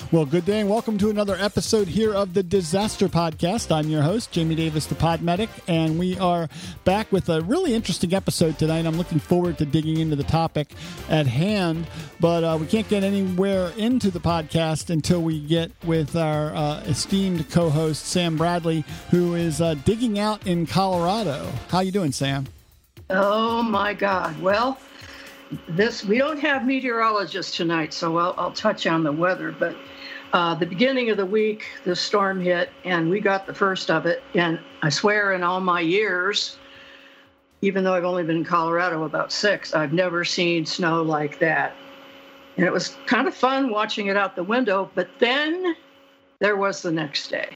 Well, good day and welcome to another episode here of the Disaster Podcast. I'm your host, Jamie Davis, the Pod Medic, and we are back with a really interesting episode tonight. I'm looking forward to digging into the topic at hand, but we can't get anywhere into the podcast until we get with our esteemed co-host, Sam Bradley, who is digging out in Colorado. How you doing, Sam? Oh, my God. Well, we don't have meteorologists tonight, so I'll touch on the weather, but the beginning of the week, the storm hit, and we got the first of it. And I swear in all my years, even though I've only been in Colorado about 6, I've never seen snow like that. And it was kind of fun watching it out the window, but then there was the next day.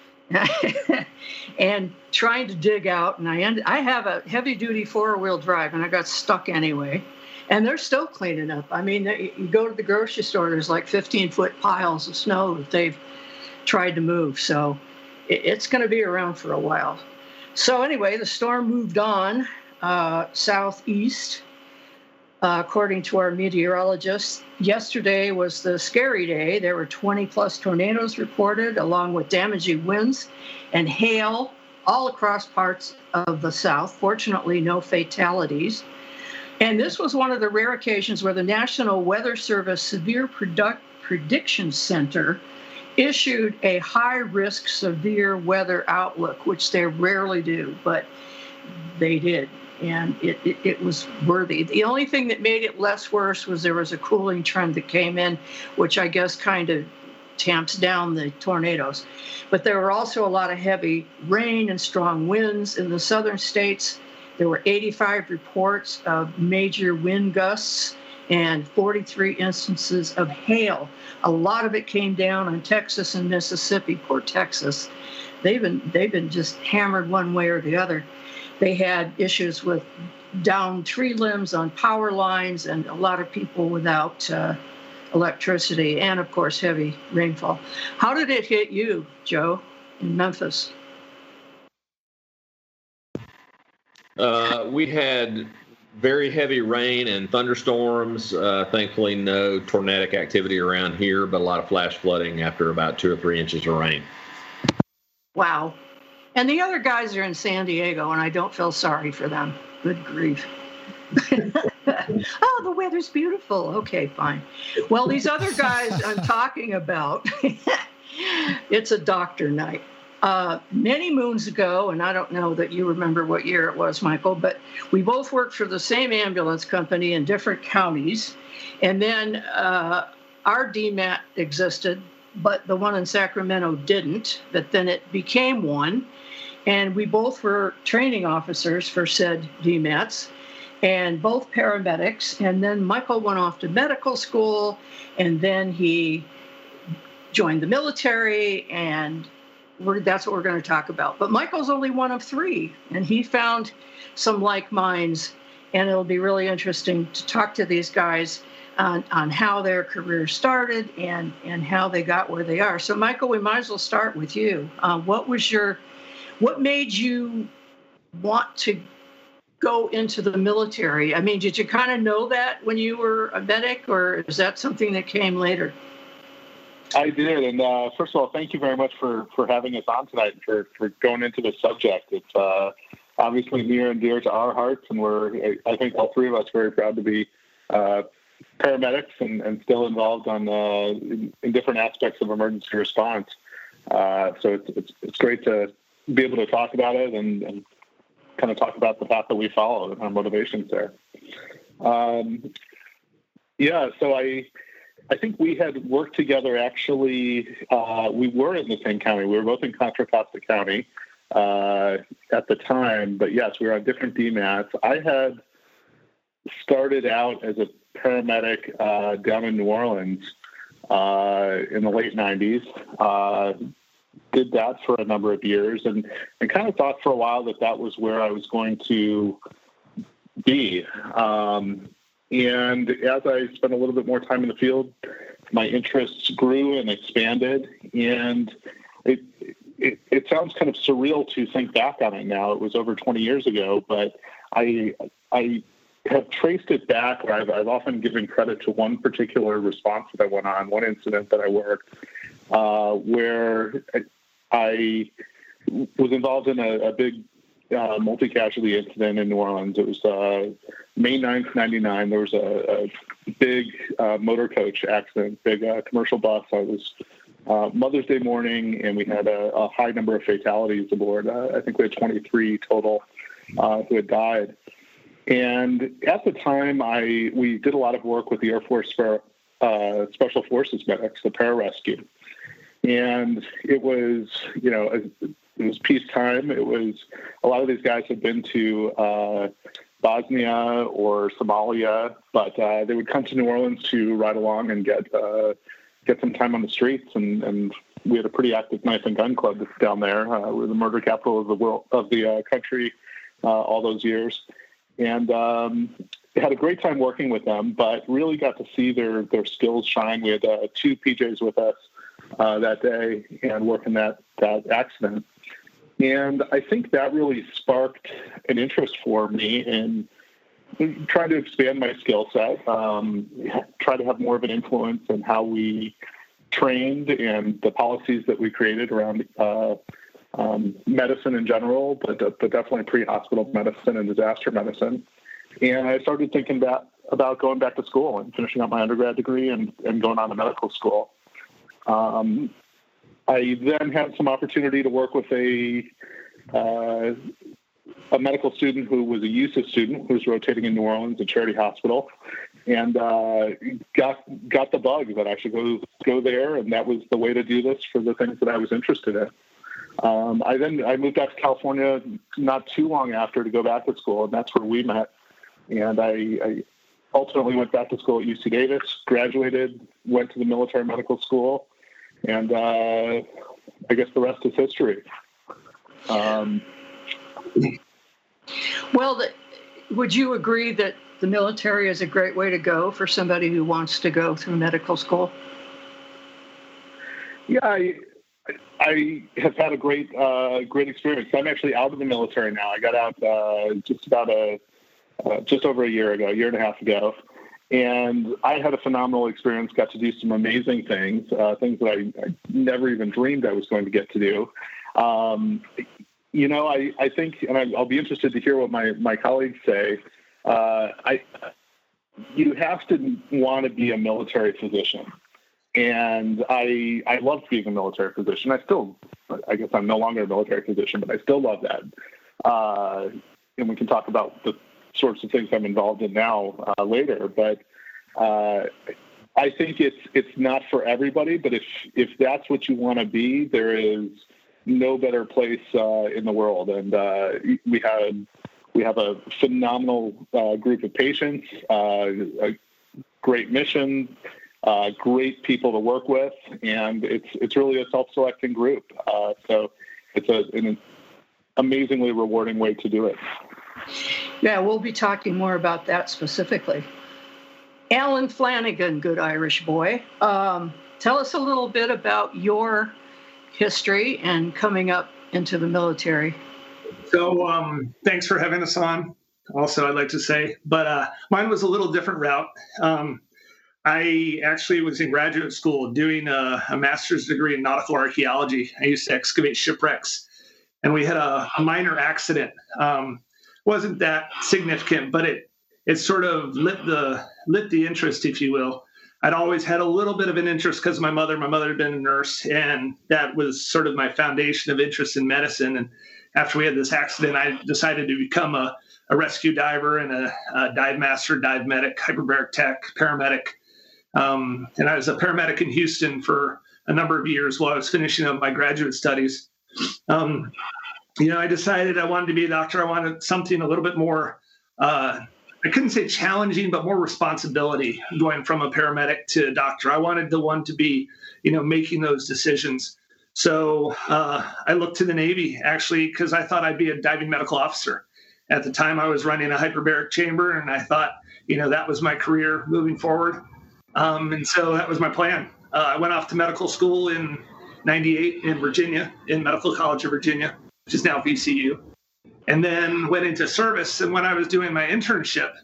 And trying to dig out, and I have a heavy-duty 4-wheel drive, and I got stuck anyway. And they're still cleaning up. I mean, you go to the grocery store, there's like 15-foot piles of snow that they've tried to move. So it's going to be around for a while. So anyway, the storm moved on southeast, according to our meteorologists. Yesterday was the scary day. There were 20-plus tornadoes reported, along with damaging winds and hail all across parts of the South. Fortunately, no fatalities. And this was one of the rare occasions where the National Weather Service Severe Prediction Center issued a high-risk severe weather outlook, which they rarely do, but they did. And it was worthy. The only thing that made it less worse was there was a cooling trend that came in, which I guess kind of tamps down the tornadoes. But there were also a lot of heavy rain and strong winds in the southern states. There were 85 reports of major wind gusts and 43 instances of hail. A lot of it came down on Texas and Mississippi. Poor Texas. They've been just hammered one way or the other. They had issues with downed tree limbs on power lines and a lot of people without electricity and, of course, heavy rainfall. How did it hit you, Joe, in Memphis? We had very heavy rain and thunderstorms. Thankfully, no tornadic activity around here, but a lot of flash flooding after about 2 or 3 inches of rain. Wow. And the other guys are in San Diego, and I don't feel sorry for them. Good grief. Oh, the weather's beautiful. Okay, fine. Well, these other guys I'm talking about, it's a doctor night. Many moons ago, and I don't know that you remember what year it was, Michael, but we both worked for the same ambulance company in different counties. And then our DMAT existed, but the one in Sacramento didn't. But then it became one. And we both were training officers for said DMATs and both paramedics. And then Michael went off to medical school, and then he joined the military, and that's what we're going to talk about. But Michael's only one of 3, and he found some like minds, and it'll be really interesting to talk to these guys on how their career started and how they got where they are. So, Michael, we might as well start with you. What made you want to go into the military? I mean, did you kind of know that when you were a medic, or is that something that came later? I did, and first of all, thank you very much for having us on tonight and for going into the subject. It's obviously near and dear to our hearts, and I think all 3 of us very proud to be paramedics and still involved in different aspects of emergency response. So it's great to be able to talk about it and kind of talk about the path that we follow and our motivations there. So I think we had worked together, actually. We were in the same county. We were both in Contra Costa County at the time. But, yes, we were on different DMATs. I had started out as a paramedic down in New Orleans in the late 90s. Did that for a number of years and kind of thought for a while that was where I was going to be. And as I spent a little bit more time in the field, my interests grew and expanded. And it sounds kind of surreal to think back on it now. It was over 20 years ago, but I have traced it back, or I've often given credit to one particular response that I went on, one incident that I worked, where I was involved in a big multi-casualty incident in New Orleans. It was May 9th, 99. There was a big motor coach accident, big commercial bus. I was Mother's Day morning, and we had a high number of fatalities aboard. I think we had 23 total who had died. And at the time, we did a lot of work with the Air Force Special Forces medics, the pararescue. And it was, it was peacetime. It was, a lot of these guys had been to Bosnia or Somalia, but they would come to New Orleans to ride along and get some time on the streets. And we had a pretty active knife and gun club down there. We were the murder capital of the world, of the country all those years. And had a great time working with them, but really got to see their skills shine. We had 2 PJs with us that day and working that accident. And I think that really sparked an interest for me in trying to expand my skill set, try to have more of an influence in how we trained and the policies that we created around medicine in general, but definitely pre-hospital medicine and disaster medicine. And I started thinking about going back to school and finishing up my undergrad degree and going on to medical school. I then had some opportunity to work with a medical student who was a USIS student who was rotating in New Orleans at Charity Hospital, and got the bug that I should go there, and that was the way to do this for the things that I was interested in. I moved back to California not too long after to go back to school, and that's where we met. And I ultimately went back to school at UC Davis, graduated, went to the military medical school, and I guess the rest is history. Well, would you agree that the military is a great way to go for somebody who wants to go through medical school? Yeah, I have had a great experience. I'm actually out of the military now. I got out just over a year ago, a year and a half ago. And I had a phenomenal experience, got to do some amazing things, things that I never even dreamed I was going to get to do. I think, and I'll be interested to hear what my colleagues say, you have to want to be a military physician. And I loved being a military physician. I guess I'm no longer a military physician, but I still love that. And we can talk about the sorts of things I'm involved in now later. But I think it's not for everybody. But if that's what you want to be, there is no better place in the world. And we have a phenomenal group of patients, a great mission. Great people to work with, and it's really a self-selecting group. So it's an amazingly rewarding way to do it. Yeah, we'll be talking more about that specifically. Alan Flanagan, good Irish boy. Tell us a little bit about your history and coming up into the military. So thanks for having us on. Also, I'd like to say, but mine was a little different route. I actually was in graduate school doing a master's degree in nautical archaeology. I used to excavate shipwrecks, and we had a minor accident. Wasn't that significant, but it sort of lit the interest, if you will. I'd always had a little bit of an interest because my mother had been a nurse, and that was sort of my foundation of interest in medicine. And after we had this accident, I decided to become a rescue diver and a dive master, dive medic, hyperbaric tech, paramedic. And I was a paramedic in Houston for a number of years while I was finishing up my graduate studies. I decided I wanted to be a doctor. I wanted something a little bit more, I couldn't say challenging, but more responsibility going from a paramedic to a doctor. I wanted the one to be, making those decisions. So I looked to the Navy, actually, because I thought I'd be a diving medical officer. At the time, I was running a hyperbaric chamber, and I thought, that was my career moving forward. And so that was my plan. I went off to medical school in 98 in Virginia, in Medical College of Virginia, which is now VCU. And then went into service. And when I was doing my internship,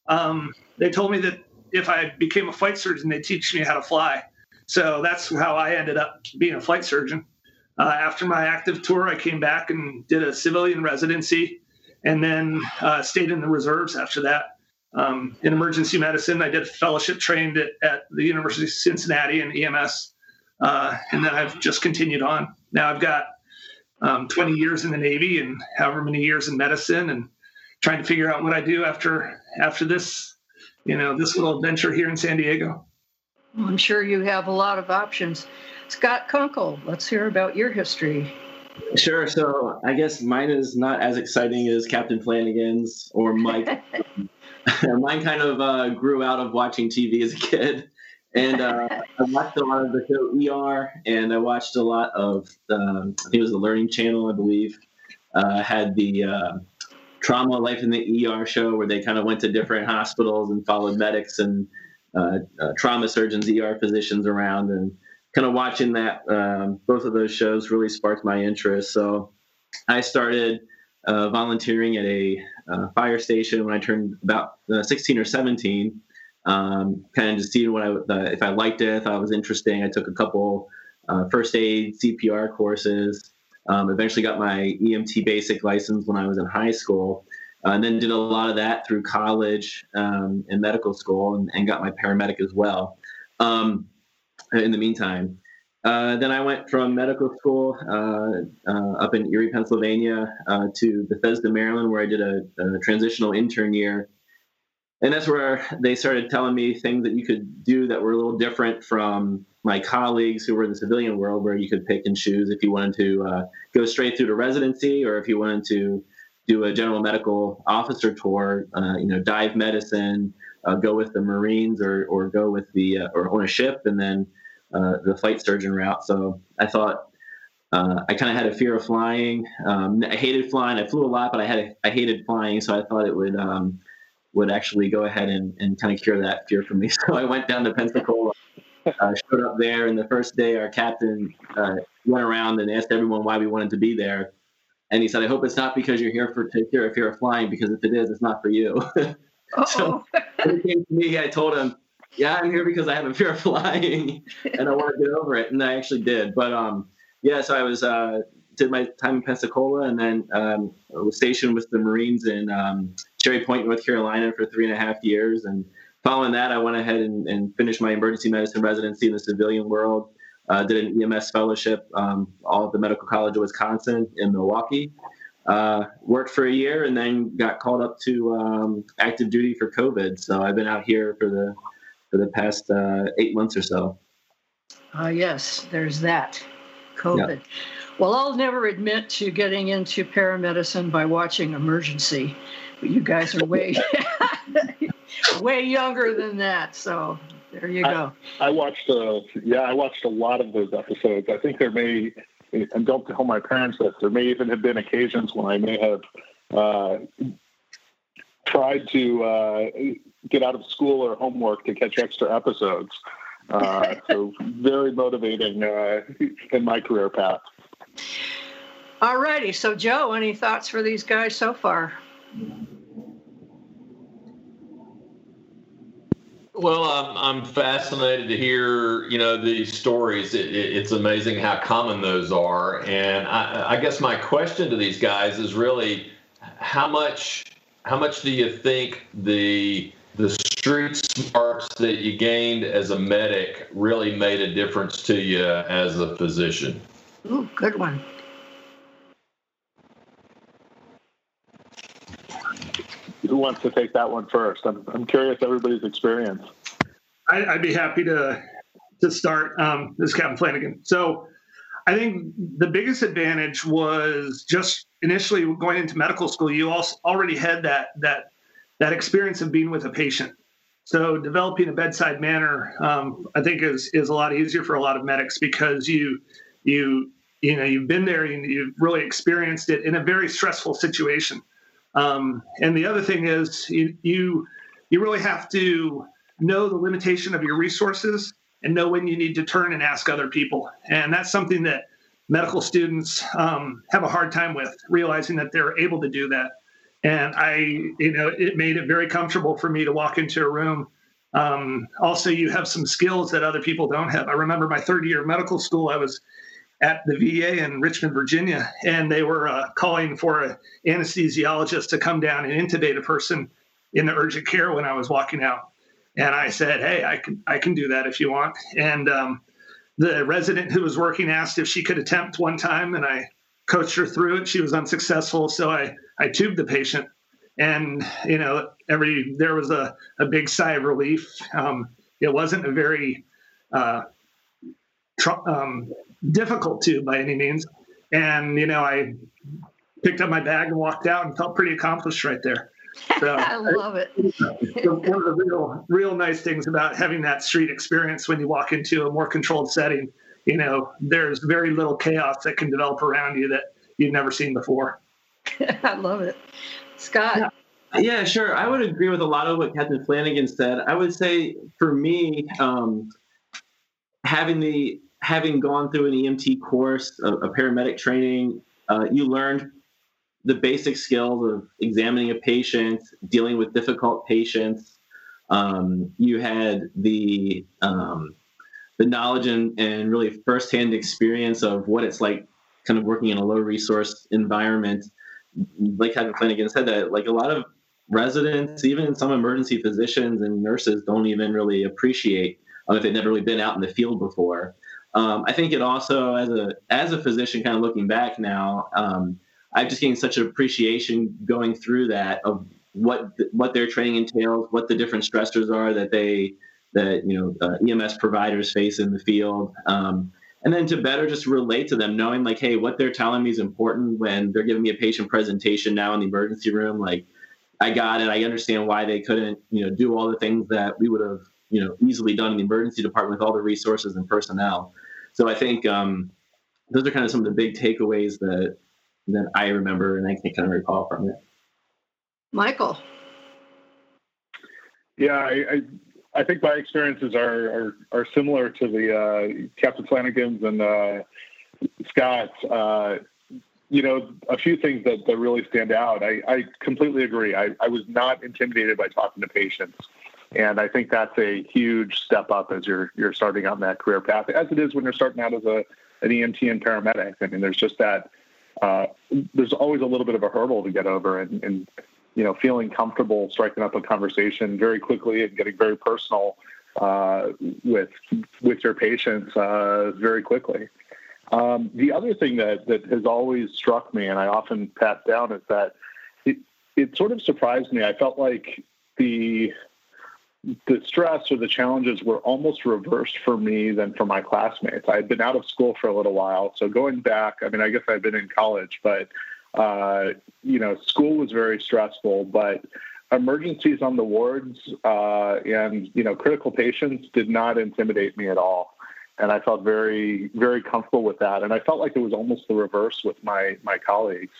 they told me that if I became a flight surgeon, they'd teach me how to fly. So that's how I ended up being a flight surgeon. After my active tour, I came back and did a civilian residency, and then stayed in the reserves after that. In emergency medicine, I did fellowship trained at the University of Cincinnati in EMS, and then I've just continued on. Now I've got 20 years in the Navy and however many years in medicine, and trying to figure out what I do after this, this little adventure here in San Diego. I'm sure you have a lot of options. Scott Kunkel, let's hear about your history. Sure. So I guess mine is not as exciting as Captain Flanagan's or Mike. Mine kind of grew out of watching TV as a kid. And I watched a lot of the show ER, and I watched a lot of, I think it was the Learning Channel, I believe, had the Trauma Life in the ER show where they kind of went to different hospitals and followed medics and trauma surgeons, ER physicians around, and kind of watching that, both of those shows really sparked my interest. So I started volunteering at a fire station when I turned about 16 or 17, kind of just seeing if I liked it, if I was interesting. I took a couple first aid, CPR courses, eventually got my EMT basic license when I was in high school, and then did a lot of that through college and medical school, and got my paramedic as well. In the meantime, then I went from medical school up in Erie, Pennsylvania, to Bethesda, Maryland, where I did a transitional intern year. And that's where they started telling me things that you could do that were a little different from my colleagues who were in the civilian world, where you could pick and choose if you wanted to go straight through to residency, or if you wanted to do a general medical officer tour, dive medicine, go with the Marines, or go with or on a ship, and then the flight surgeon route. So I thought I kind of had a fear of flying. I hated flying. I flew a lot, but I hated flying. So I thought it would actually go ahead and kind of cure that fear for me. So I went down to Pensacola, showed up there, and the first day our captain went around and asked everyone why we wanted to be there. And he said, "I hope it's not because you're here to cure a fear of flying, because if it is, it's not for you." So when it came to me, I told him, "Yeah, I'm here because I have a fear of flying and I want to get over it." And I actually did. But so I was did my time in Pensacola, and then I was stationed with the Marines in Cherry Point, North Carolina for 3.5 years. And following that, I went ahead and finished my emergency medicine residency in the civilian world. Did an EMS fellowship all at the Medical College of Wisconsin in Milwaukee. Worked for a year, and then got called up to active duty for COVID. So I've been out here for the past 8 months or so. Yes, there's that. COVID. Yeah. Well, I'll never admit to getting into paramedicine by watching Emergency, but you guys are way younger than that. So there you go. I watched a lot of those episodes. I think there may, and don't tell my parents this, there may even have been occasions when I may have tried to get out of school or homework to catch extra episodes. So very motivating in my career path. All righty. So, Joe, any thoughts for these guys so far? Well, I'm fascinated to hear, these stories. It's amazing how common those are. And I guess my question to these guys is really, how much do you think the street smarts that you gained as a medic really made a difference to you as a physician? Ooh, good one. Who wants to take that one first? I'm curious everybody's experience. I'd be happy to start. This is Captain Flanagan. So I think the biggest advantage was just initially going into medical school. You also already had that experience of being with a patient. So developing a bedside manner, I think is a lot easier for a lot of medics, because you've been there and you've really experienced it in a very stressful situation. And the other thing is you really have to know the limitation of your resources and know when you need to turn and ask other people. And that's something that medical students have a hard time with, realizing that they're able to do that. And it made it very comfortable for me to walk into a room. Also, you have some skills that other people don't have. I remember my third year of medical school, I was at the VA in Richmond, Virginia, and they were calling for an anesthesiologist to come down and intubate a person in the urgent care when I was walking out. And I said, hey, I can do that if you want. And the resident who was working asked if she could attempt one time, and I coached her through it. She was unsuccessful, so I tubed the patient. And, there was a big sigh of relief. It wasn't a very difficult tube by any means. And, I picked up my bag and walked out and felt pretty accomplished right there. So I love it. One of the real nice things about having that street experience when you walk into a more controlled setting, there's very little chaos that can develop around you that you've never seen before. I love it. Scott? Yeah, sure. I would agree with a lot of what Captain Flanagan said. I would say for me, having gone through an EMT course, a paramedic training, you learned the basic skills of examining a patient, dealing with difficult patients. You had the knowledge and really firsthand experience of what it's like kind of working in a low resource environment. Like Captain Flanagan said, that like a lot of residents, even some emergency physicians and nurses, don't even really appreciate if they've never really been out in the field before. I think it also, as a physician, kind of looking back now, I've just gained such an appreciation going through that of what their training entails, what the different stressors are that EMS providers face in the field, and then to better just relate to them, knowing like, hey, what they're telling me is important when they're giving me a patient presentation now in the emergency room. Like, I got it. I understand why they couldn't, do all the things that we would have, easily done in the emergency department with all the resources and personnel. So I think those are kind of some of the big takeaways that I remember and I can kind of recall from it. Michael. Yeah, I think my experiences are similar to the Captain Flanagan's and Scott's. A few things that really stand out. I completely agree. I was not intimidated by talking to patients. And I think that's a huge step up as you're starting out in that career path, as it is when you're starting out as an EMT and paramedic. I mean, there's just that, there's always a little bit of a hurdle to get over and feeling comfortable striking up a conversation very quickly and getting very personal with your patients very quickly. The other thing that has always struck me, and I often pass down, is that it sort of surprised me. I felt like the stress or the challenges were almost reversed for me than for my classmates. I had been out of school for a little while. So going back, I mean, I guess I'd been in college, but, school was very stressful, but emergencies on the wards and critical patients did not intimidate me at all. And I felt very, very comfortable with that. And I felt like it was almost the reverse with my colleagues.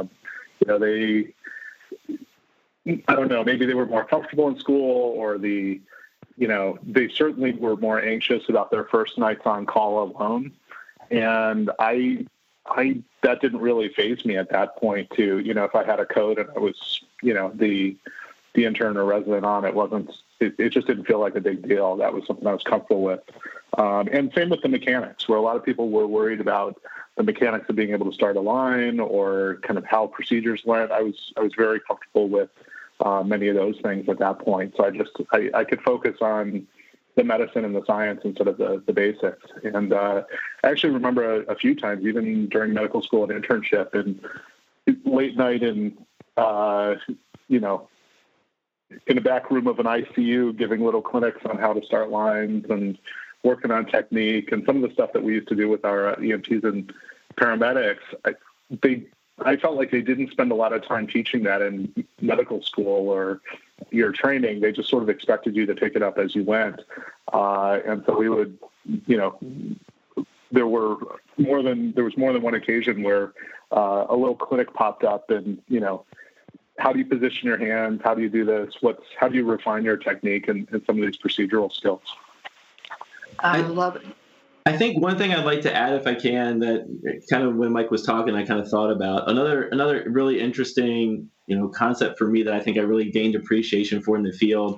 I don't know, maybe they were more comfortable in school, or they certainly were more anxious about their first nights on call alone. And that didn't really faze me at that point to, if I had a code and I was, the intern or resident on, it just didn't feel like a big deal. That was something I was comfortable with. And same with the mechanics, where a lot of people were worried about the mechanics of being able to start a line or kind of how procedures went. I was very comfortable with many of those things at that point. So I could focus on the medicine and the science instead of the basics. And I actually remember a few times, even during medical school and internship, and late night in the back room of an ICU, giving little clinics on how to start lines and working on technique and some of the stuff that we used to do with our EMTs and paramedics. I felt like they didn't spend a lot of time teaching that in medical school or your training. They just sort of expected you to pick it up as you went. And so we would, there was more than one occasion where a little clinic popped up and, how do you position your hands? How do you do this? How do you refine your technique and some of these procedural skills? I love it. I think one thing I'd like to add, if I can, that kind of when Mike was talking, I kind of thought about another really interesting, concept for me that I think I really gained appreciation for in the field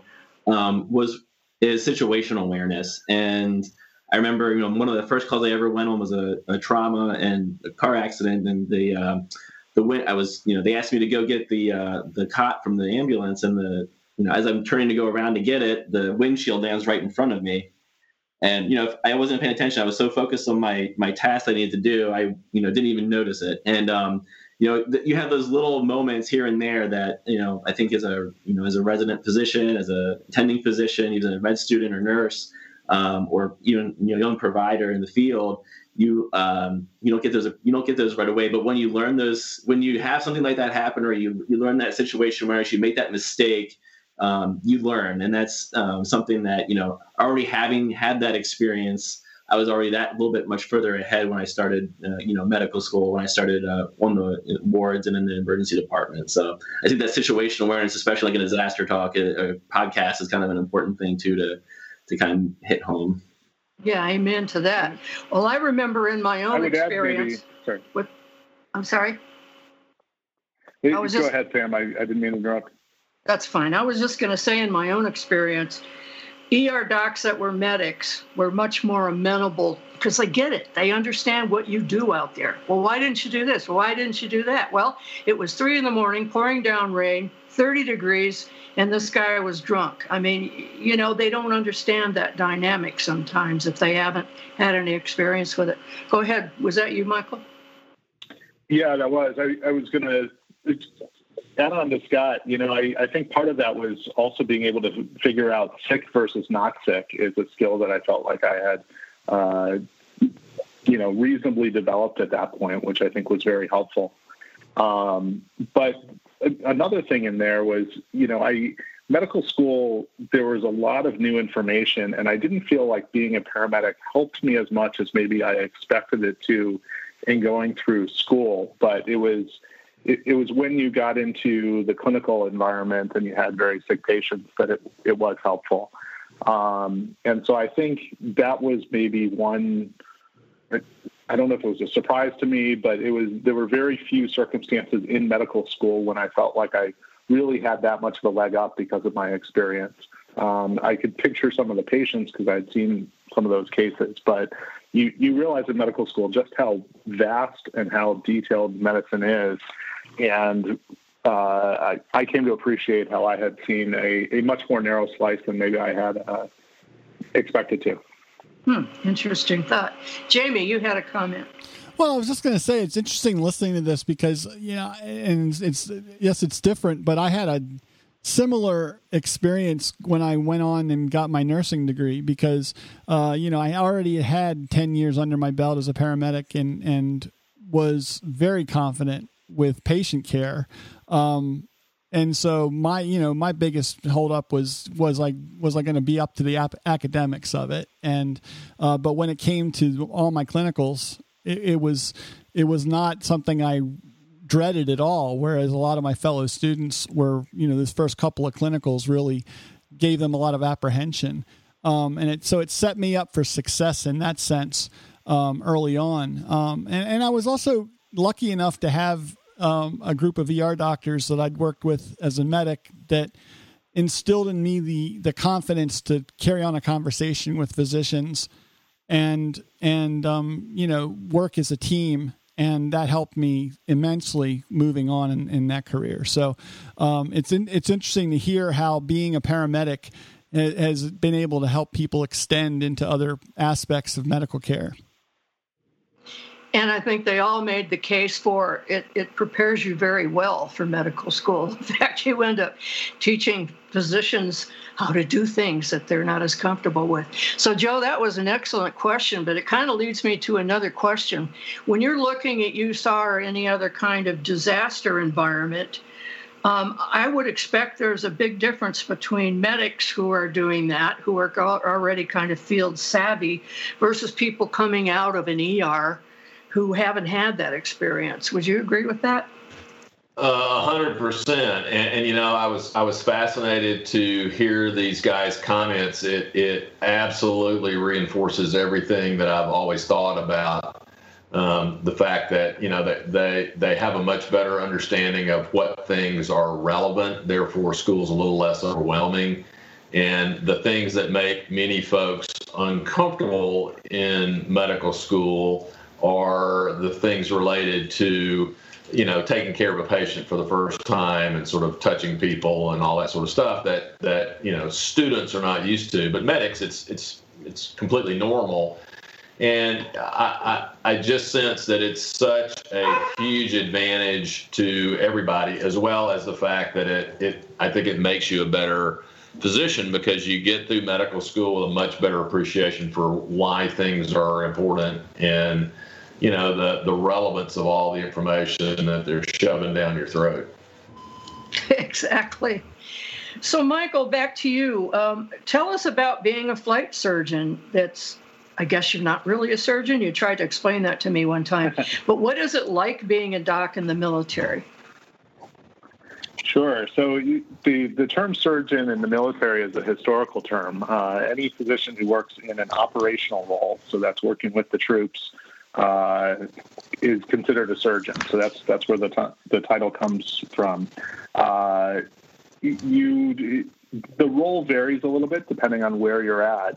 is situational awareness. And I remember, one of the first calls I ever went on was a trauma and a car accident, and they asked me to go get the cot from the ambulance, and as I'm turning to go around to get it, the windshield lands right in front of me. And, if I wasn't paying attention, I was so focused on my task I needed to do, I, didn't even notice it. And, you have those little moments here and there that, I think as a resident physician, as a attending physician, even a med student or nurse, or even, young provider in the field, you don't get those right away. But when you learn those, when you have something like that happen, or you learn that situation where you make that mistake, you learn. And that's something that, already having had that experience, I was already that little bit much further ahead when I started, medical school, when I started on the wards and in the emergency department. So I think that situational awareness, especially like a disaster talk, a podcast, is kind of an important thing too, to kind of hit home. Yeah, amen to that. Well, I remember in my own experience. I'm sorry. Go ahead, Sam. I didn't mean to interrupt. That's fine. I was just going to say, in my own experience, ER docs that were medics were much more amenable because they get it. They understand what you do out there. Well, why didn't you do this? Why didn't you do that? Well, it was 3 a.m, pouring down rain, 30 degrees, and this guy was drunk. I mean, they don't understand that dynamic sometimes if they haven't had any experience with it. Go ahead. Was that you, Michael? Yeah, that was. I was going to add on to Scott. I think part of that was also being able to figure out sick versus not sick is a skill that I felt like I had, reasonably developed at that point, which I think was very helpful. But another thing in there was, medical school, there was a lot of new information, and I didn't feel like being a paramedic helped me as much as maybe I expected it to in going through school. But it was when you got into the clinical environment and you had very sick patients that it was helpful. And so I think that was maybe one, I don't know if it was a surprise to me, but there were very few circumstances in medical school when I felt like I really had that much of a leg up because of my experience. I could picture some of the patients because I'd seen some of those cases, but you realize in medical school just how vast and how detailed medicine is. And I came to appreciate how I had seen a much more narrow slice than maybe I had expected to. Interesting thought. Jamie, you had a comment. Well, I was just going to say, it's interesting listening to this because, and it's different, but I had a similar experience when I went on and got my nursing degree because, I already had 10 years under my belt as a paramedic and was very confident with patient care. And so my biggest holdup was I going to be up to the academics of it. And, but when it came to all my clinicals, it was not something I dreaded at all. Whereas a lot of my fellow students were, this first couple of clinicals really gave them a lot of apprehension. And it set me up for success in that sense, early on. And I was also lucky enough to have, a group of ER doctors that I'd worked with as a medic that instilled in me the confidence to carry on a conversation with physicians and work as a team. And that helped me immensely moving on in that career. So it's interesting to hear how being a paramedic has been able to help people extend into other aspects of medical care. And I think they all made the case for it. It prepares you very well for medical school. In fact, you end up teaching physicians how to do things that they're not as comfortable with. So, Joe, that was an excellent question, but it kind of leads me to another question. When you're looking at USAR or any other kind of disaster environment, I would expect there's a big difference between medics who are doing that, who are already kind of field savvy, versus people coming out of an ER who haven't had that experience. Would you agree with that? 100%. And I was fascinated to hear these guys' comments. It absolutely reinforces everything that I've always thought about. The fact that that they have a much better understanding of what things are relevant, therefore school's a little less overwhelming, and the things that make many folks uncomfortable in medical school are the things related to taking care of a patient for the first time and sort of touching people and all that sort of stuff that students are not used to. But medics, it's completely normal. And I just sense that it's such a huge advantage to everybody, as well as the fact that I think it makes you a better physician, because you get through medical school with a much better appreciation for why things are important and the relevance of all the information that they're shoving down your throat. Exactly. So, Michael, back to you. Tell us about being a flight surgeon. I guess you're not really a surgeon. You tried to explain that to me one time. But what is it like being a doc in the military? Sure. So the term surgeon in the military is a historical term. Any physician who works in an operational role, so that's working with the troops, is considered a surgeon. So that's where the title comes from. The role varies a little bit depending on where you're at.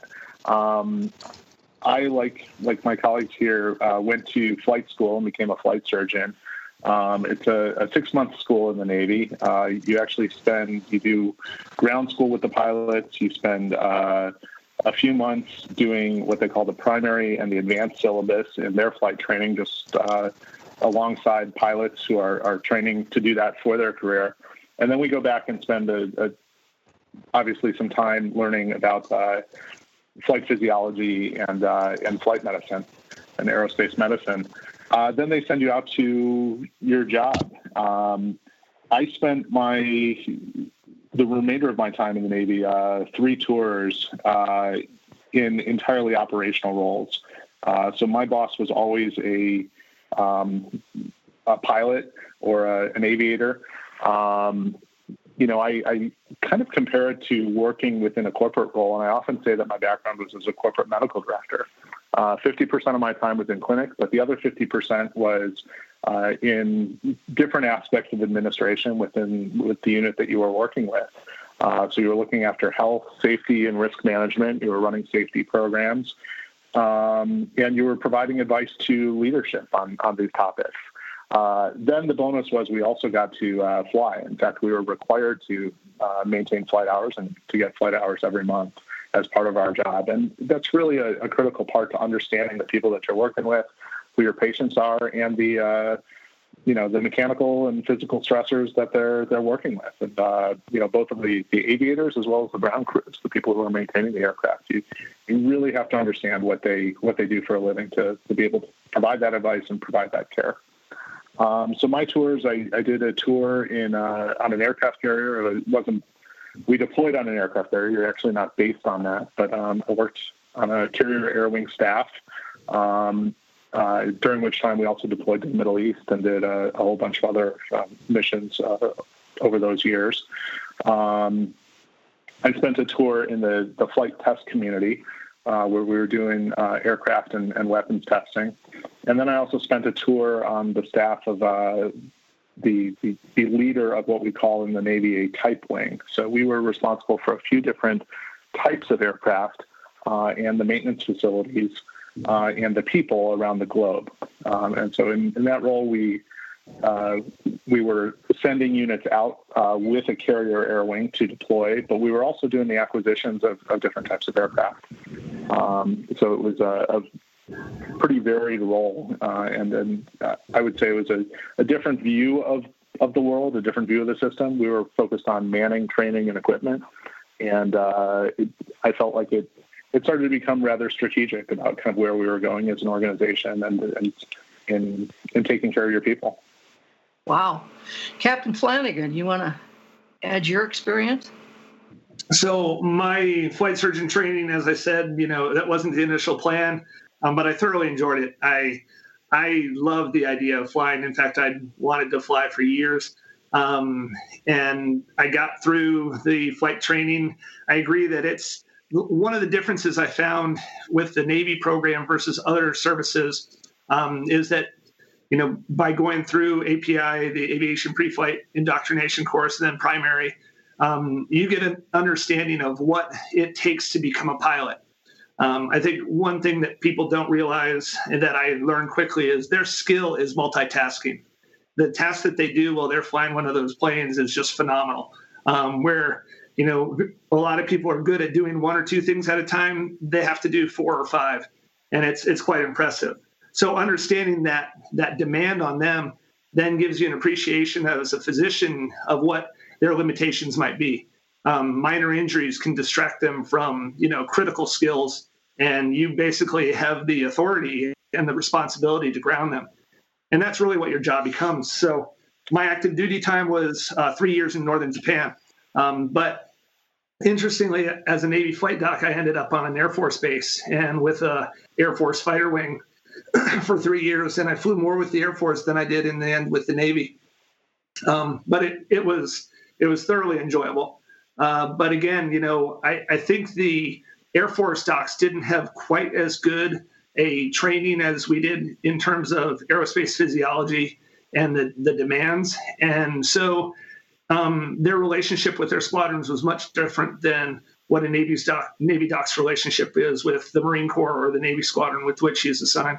I, like my colleagues here, went to flight school and became a flight surgeon. It's a 6-month school in the Navy. You do ground school with the pilots. You spend a few months doing what they call the primary and the advanced syllabus in their flight training, just alongside pilots who are training to do that for their career. And then we go back and spend obviously some time learning about flight physiology and flight medicine and aerospace medicine. Then they send you out to your job. I spent the remainder of my time in the Navy, 3 tours in entirely operational roles. So my boss was always a pilot or an aviator. I kind of compare it to working within a corporate role, and I often say that my background was as a corporate medical director. 50% of my time was in clinic, but the other 50% was in different aspects of administration with the unit that you were working with. So you were looking after health, safety, and risk management. You were running safety programs, and you were providing advice to leadership on these topics. Then the bonus was we also got to fly. In fact, we were required to maintain flight hours and to get flight hours every month as part of our job. And that's really a critical part to understanding the people that you're working with, who your patients are, and the mechanical and physical stressors that they're working with. And, both of the aviators as well as the ground crews, the people who are maintaining the aircraft. You really have to understand what they do for a living to be able to provide that advice and provide that care. So my tours, I did a tour on an aircraft carrier. We deployed on an aircraft carrier. You're actually not based on that, but I worked on a carrier air wing staff, during which time we also deployed to the Middle East and did a whole bunch of other missions over those years. I spent a tour in the flight test community, where we were doing aircraft and weapons testing. And then I also spent a tour on the staff of the leader of what we call in the Navy a type wing. So we were responsible for a few different types of aircraft and the maintenance facilities and the people around the globe. And so in that role, we were sending units out with a carrier air wing to deploy, but we were also doing the acquisitions of different types of aircraft. So it was a pretty varied role. And then I would say it was a different view of the world, a different view of the system. We were focused on manning, training, and equipment. And I felt like it started to become rather strategic about kind of where we were going as an organization and in taking care of your people. Wow. Captain Flanagan, you want to add your experience? So my flight surgeon training, as I said, that wasn't the initial plan, but I thoroughly enjoyed it. I loved the idea of flying. In fact, I wanted to fly for years. And I got through the flight training. I agree that it's one of the differences I found with the Navy program versus other services is that, by going through API, the Aviation Pre-Flight Indoctrination course, and then primary, you get an understanding of what it takes to become a pilot. I think one thing that people don't realize and that I learned quickly is their skill is multitasking. The task that they do while they're flying one of those planes is just phenomenal. Where, a lot of people are good at doing one or two things at a time, they have to do 4 or 5. And it's quite impressive. So understanding that demand on them then gives you an appreciation as a physician of what their limitations might be. Minor injuries can distract them from, critical skills, and you basically have the authority and the responsibility to ground them. And that's really what your job becomes. So my active duty time was 3 years in northern Japan. But interestingly, as a Navy flight doc, I ended up on an Air Force base and with a Air Force fighter wing for 3 years. And I flew more with the Air Force than I did in the end with the Navy. But it was thoroughly enjoyable. But again, I think the Air Force docs didn't have quite as good a training as we did in terms of aerospace physiology and the demands. And so their relationship with their squadrons was much different than what a Navy doc's relationship is with the Marine Corps or the Navy squadron with which he's assigned.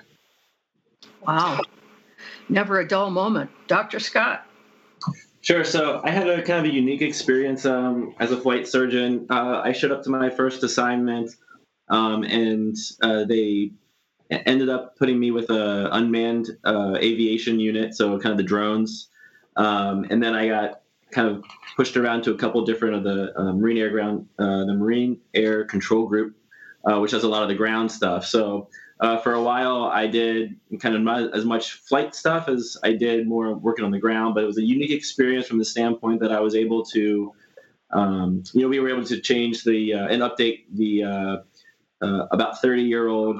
Wow. Never a dull moment. Dr. Scott. Sure. So I had a kind of a unique experience as a flight surgeon. I showed up to my first assignment, and they ended up putting me with a unmanned aviation unit, so kind of the drones. And then I got kind of pushed around to a couple different of the the Marine Air Control Group, which does a lot of the ground stuff. So for a while, I did kind of not as much flight stuff as I did more working on the ground, but it was a unique experience from the standpoint that I was able to, we were able to change and update the about 30-year-old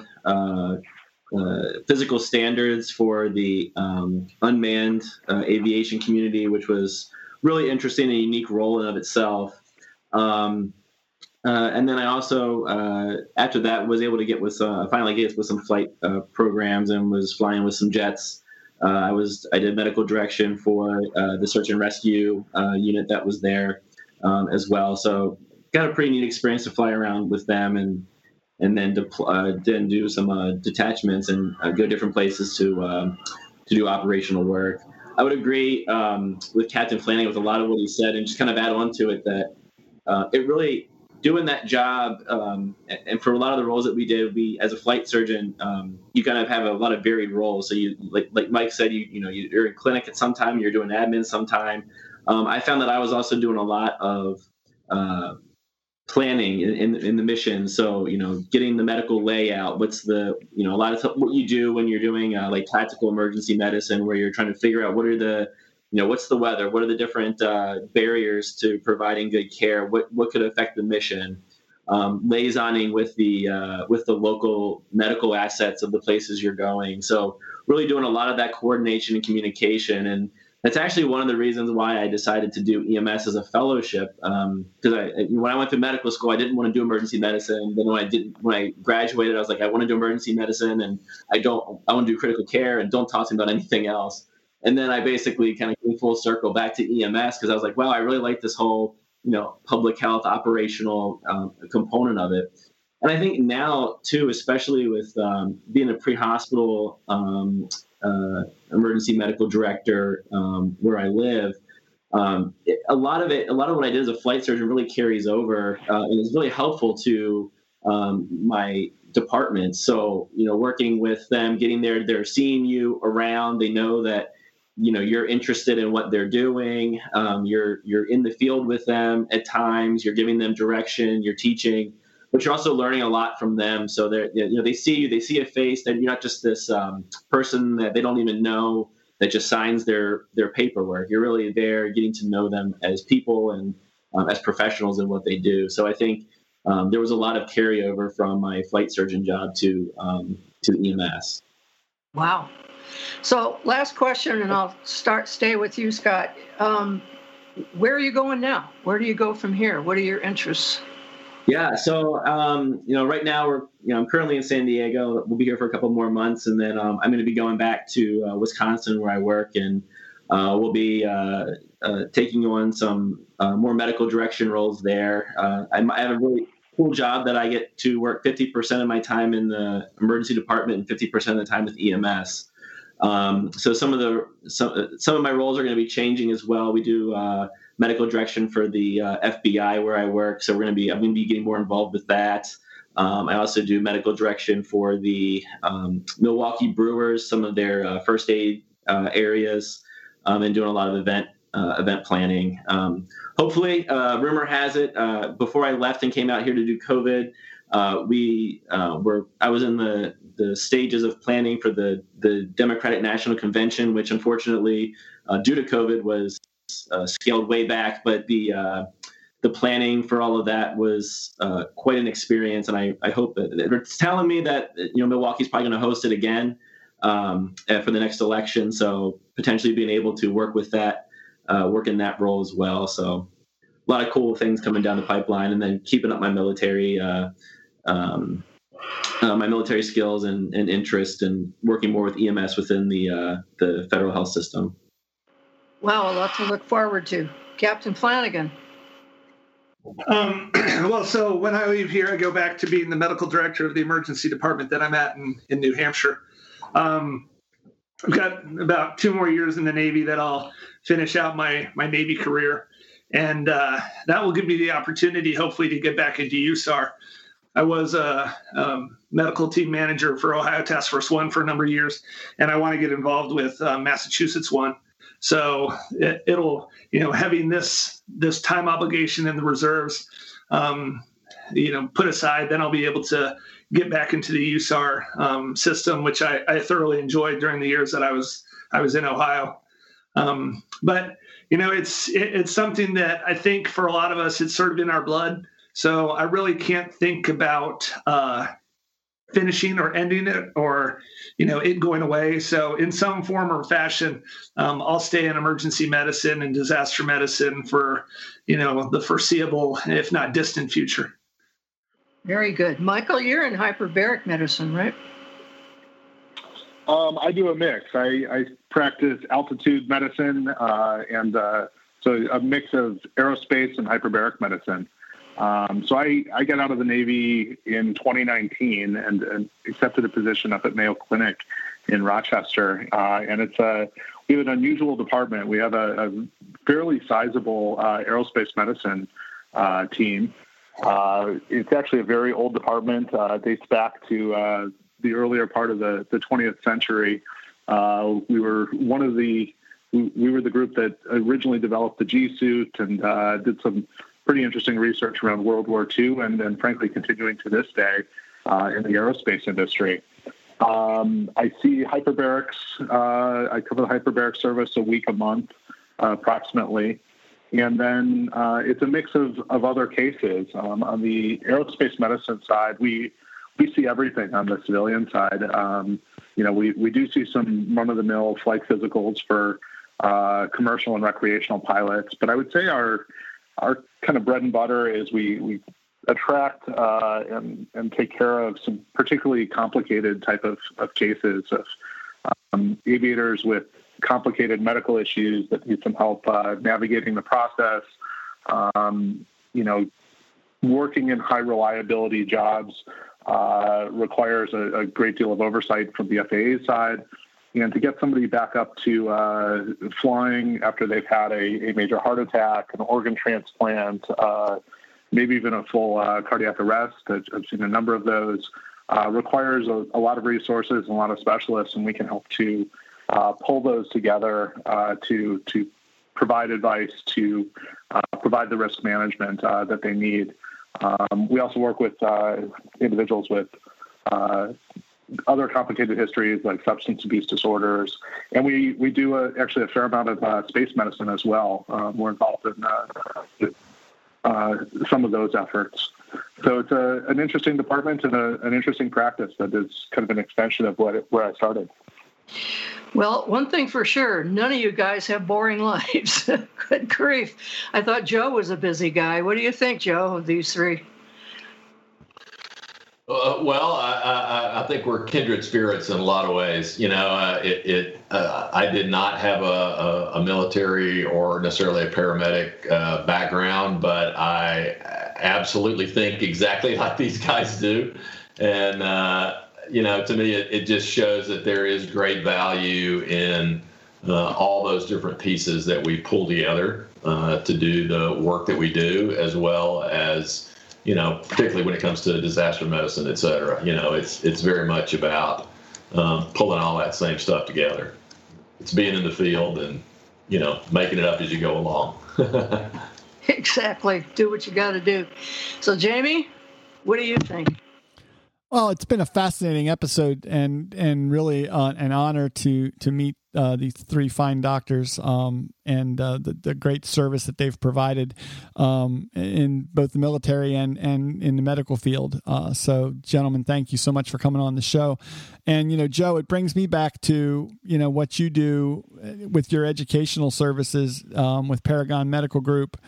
physical standards for the unmanned aviation community, which was really interesting, a unique role in of itself. And then I also, after that, was able to get with finally get with some flight programs and was flying with some jets. I did medical direction for the search and rescue unit that was there as well. So got a pretty neat experience to fly around with them and then do some detachments and go different places to do operational work. I would agree with Captain Flanagan with a lot of what he said, and just kind of add on to it that it really doing that job, and for a lot of the roles that we did, as a flight surgeon, you kind of have a lot of varied roles. So you, like Mike said, you're in clinic at some time, you're doing admin sometime. I found that I was also doing a lot of planning in the mission. So, getting the medical layout, what's a lot of what you do when you're doing like tactical emergency medicine, where you're trying to figure out what are the what's the weather? What are the different barriers to providing good care? What could affect the mission? Liaisoning with the local medical assets of the places you're going. So really doing a lot of that coordination and communication. And that's actually one of the reasons why I decided to do EMS as a fellowship. Because when I went to medical school, I didn't want to do emergency medicine. Then when I graduated, I was like, I want to do emergency medicine, and I want to do critical care, and don't talk to me about anything else. And then I basically kind of came full circle back to EMS because I was like, wow, I really like this whole, public health operational component of it. And I think now, too, especially with being a pre-hospital emergency medical director where I live, a lot of what I did as a flight surgeon really carries over and is really helpful to my department. So, working with them, getting there, they're seeing you around, they know that you're interested in what they're doing. You're in the field with them at times. You're giving them direction. You're teaching, but you're also learning a lot from them. So they see you. They see a face that you're not just this person that they don't even know that just signs their paperwork. You're really there, getting to know them as people and as professionals in what they do. So I think there was a lot of carryover from my flight surgeon job to the EMS. Wow. So last question, and I'll stay with you, Scott. Where are you going now? Where do you go from here? What are your interests? Yeah, so right now I'm currently in San Diego. We'll be here for a couple more months, and then I'm going to be going back to Wisconsin where I work, and we'll be taking on some more medical direction roles there. I have a really cool job that I get to work 50% of my time in the emergency department and 50% of the time with EMS. So some of my roles are going to be changing as well. We do medical direction for the FBI where I work, so I'm going to be getting more involved with that. I also do medical direction for the Milwaukee Brewers, some of their first aid areas, and doing a lot of event planning. Hopefully, rumor has it, before I left and came out here to do COVID, I was in the stages of planning for the Democratic National Convention, which unfortunately, due to COVID, was scaled way back. But the planning for all of that was quite an experience, and I hope that it's telling me that Milwaukee's probably going to host it again for the next election. So potentially being able to work with that, work in that role as well. So a lot of cool things coming down the pipeline, and then keeping up my military. My military skills and interest, and working more with EMS within the federal health system. Wow, a lot to look forward to. Captain Flanagan. Well, so when I leave here, I go back to being the medical director of the emergency department that I'm at in New Hampshire. I've got about 2 more years in the Navy that I'll finish out my Navy career. And that will give me the opportunity, hopefully, to get back into USAR. I was a medical team manager for Ohio Task Force 1 for a number of years, and I want to get involved with Massachusetts 1. So it'll, having this time obligation in the reserves, put aside, then I'll be able to get back into the USAR system, which I thoroughly enjoyed during the years that I was in Ohio. But it's something that I think for a lot of us, it's sort of in our blood. So I really can't think about finishing or ending it, or it going away. So in some form or fashion, I'll stay in emergency medicine and disaster medicine for the foreseeable, if not distant future. Very good. Michael, you're in hyperbaric medicine, right? I do a mix. I practice altitude medicine, and so a mix of aerospace and hyperbaric medicine. So I got out of the Navy in 2019 and accepted a position up at Mayo Clinic in Rochester. And we have an unusual department. We have a fairly sizable aerospace medicine team. It's actually a very old department. Dates back to the earlier part of the 20th century. We were we were the group that originally developed the G suit and did some pretty interesting research around World War II, and frankly continuing to this day in the aerospace industry. I see hyperbarics. I cover the hyperbaric service a week a month, approximately. And then it's a mix of other cases. On the aerospace medicine side, we see everything on the civilian side. We do see some run-of-the-mill flight physicals for commercial and recreational pilots, but I would say our kind of bread and butter is we attract and take care of some particularly complicated type of cases of aviators with complicated medical issues that need some help navigating the process. Working in high reliability jobs requires a great deal of oversight from the FAA side. And to get somebody back up to flying after they've had a major heart attack, an organ transplant, maybe even a full cardiac arrest, I've seen a number of those, requires a lot of resources and a lot of specialists, and we can help to pull those together to provide advice, to provide the risk management that they need. We also work with individuals with other complicated histories like substance abuse disorders, and we do actually a fair amount of space medicine as well. We're involved in some of those efforts. So it's an interesting department and an interesting practice that is kind of an extension of where I started. Well, one thing for sure, none of you guys have boring lives. Good grief. I thought Joe was a busy guy. What do you think, Joe, of these three? Well, I think we're kindred spirits in a lot of ways. You know, I did not have a military or necessarily a paramedic background, but I absolutely think exactly like these guys do. And, you know, to me, it just shows that there is great value in all those different pieces that we pull together to do the work that we do, as well as, you know, particularly when it comes to disaster medicine, et cetera. You know, it's very much about pulling all that same stuff together. It's being in the field and, you know, making it up as you go along. Exactly. Do what you got to do. So, Jamie, what do you think? Well, it's been a fascinating episode and really an honor to meet these three fine doctors and the great service that they've provided in both the military and in the medical field. So, gentlemen, thank you so much for coming on the show. And, you know, Joe, it brings me back to, you know, what you do with your educational services with Paragon Medical Group.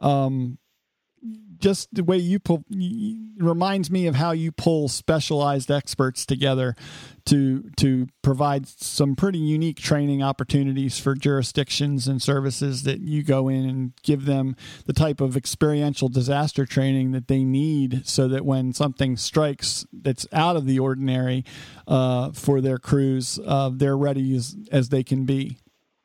Just the way you pull reminds me of how you pull specialized experts together to provide some pretty unique training opportunities for jurisdictions and services that you go in and give them the type of experiential disaster training that they need so that when something strikes that's out of the ordinary for their crews, they're ready as they can be.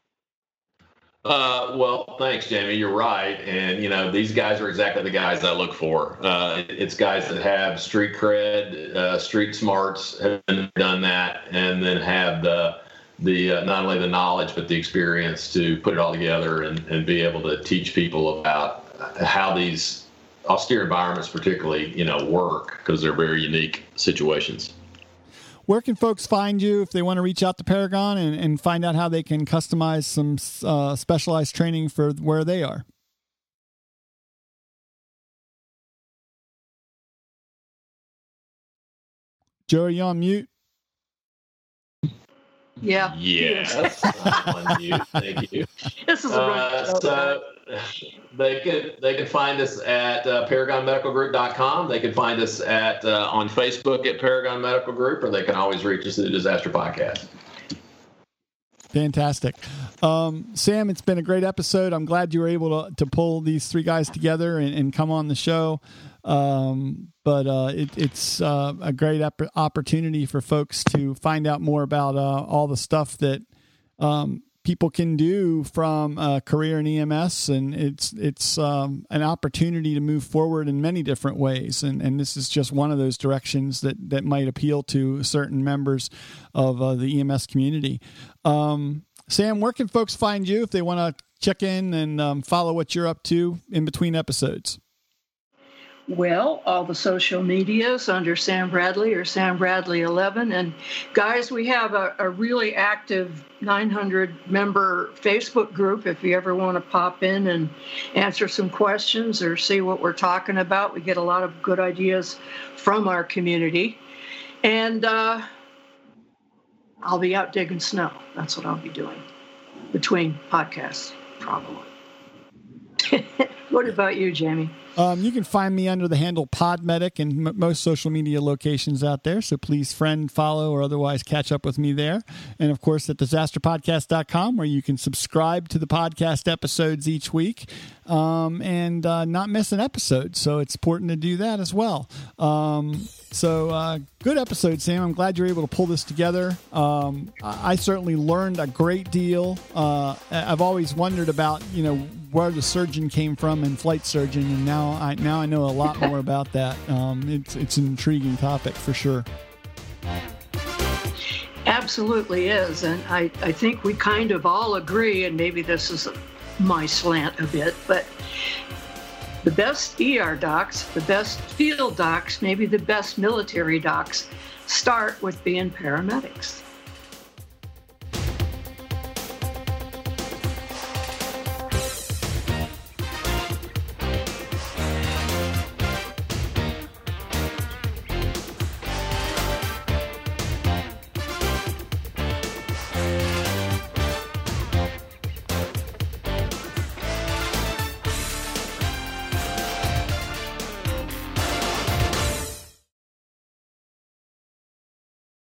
Well, thanks, Jamie. You're right. And, you know, these guys are exactly the guys I look for. It's guys that have street cred, street smarts, have done that, and then have the not only the knowledge, but the experience to put it all together and be able to teach people about how these austere environments particularly, you know, work, because they're very unique situations. Where can folks find you if they want to reach out to Paragon and find out how they can customize some specialized training for where they are? Joe, are you on mute? Yeah. Yes, I'm on mute. Thank you. This is a so they can find us at ParagonMedicalGroup.com. They can find us at on Facebook at Paragon Medical Group, or they can always reach us at the Disaster Podcast. Fantastic. Sam, it's been a great episode. I'm glad you were able to pull these three guys together and come on the show. But it's a great opportunity for folks to find out more about all the stuff that people can do from a career in EMS, and it's an opportunity to move forward in many different ways. And this is just one of those directions that might appeal to certain members of the EMS community. Sam, where can folks find you if they want to check in and follow what you're up to in between episodes? Well, all the social medias under Sam Bradley or Sam Bradley 11. And guys, we have a really active 900-member Facebook group. If you ever want to pop in and answer some questions or see what we're talking about, we get a lot of good ideas from our community. And I'll be out digging snow. That's what I'll be doing between podcasts, probably. What about you, Jamie? You can find me under the handle Podmedic in most social media locations out there. So please friend, follow, or otherwise catch up with me there. And of course at disasterpodcast.com, where you can subscribe to the podcast episodes each week and not miss an episode. So it's important to do that as well. So good episode, Sam. I'm glad you're able to pull this together. I certainly learned a great deal. I've always wondered about, where the surgeon came from and flight surgeon, and now I know a lot more about that. It's an intriguing topic for sure. Absolutely is, and I think we kind of all agree, and maybe this is my slant a bit, but the best ER docs, the best field docs, maybe the best military docs start with being paramedics.